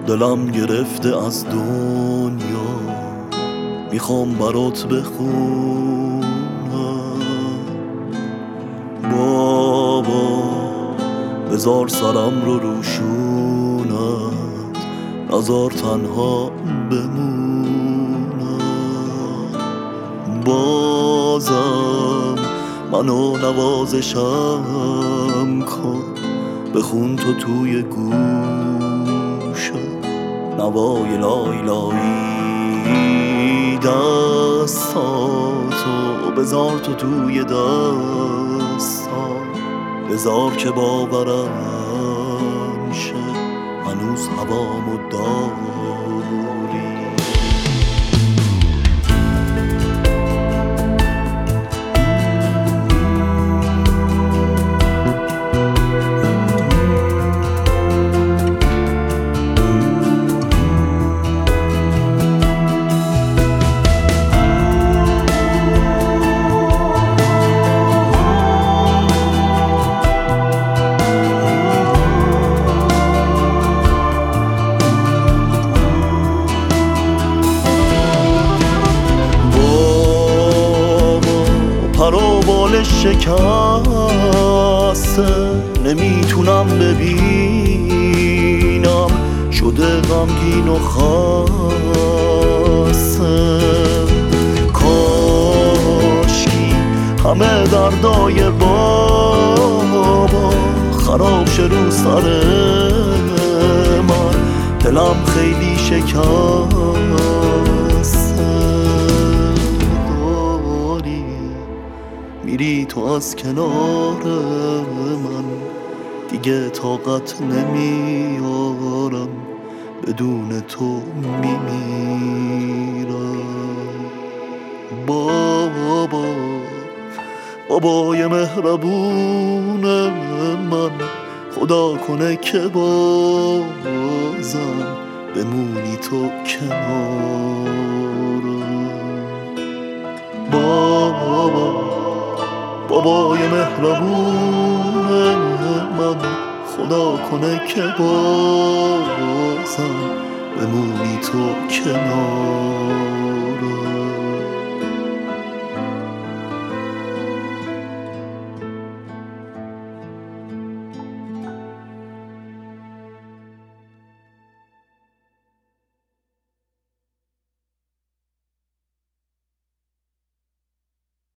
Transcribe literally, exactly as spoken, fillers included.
دلم گرفته از دنیا، میخوام برات بخونم. بابا بذار سرم رو روشونت، نذار تنها بمونم. بازم منو نوازشم کن، بخون تو توی گوشم نوای لایلایی. دستاتو بذار تو توی دستام، بذار که باورم شه هنوز هوامو داری. پروبالش شکسته، نمیتونم ببینم، شده غمگین و خسته. کاشکی همه دردای بابا خراب شه رو سر من، دلم خیلی شکسته. میری تو از کنار من، دیگه طاقت نمیارم، بدون تو میمیرم. بابا بابای مهربون من، خدا کنه که بازم بمونی تو کنارم. بابا بابای مهربون من، خدا کنه که بازم بمونی تو کنارم.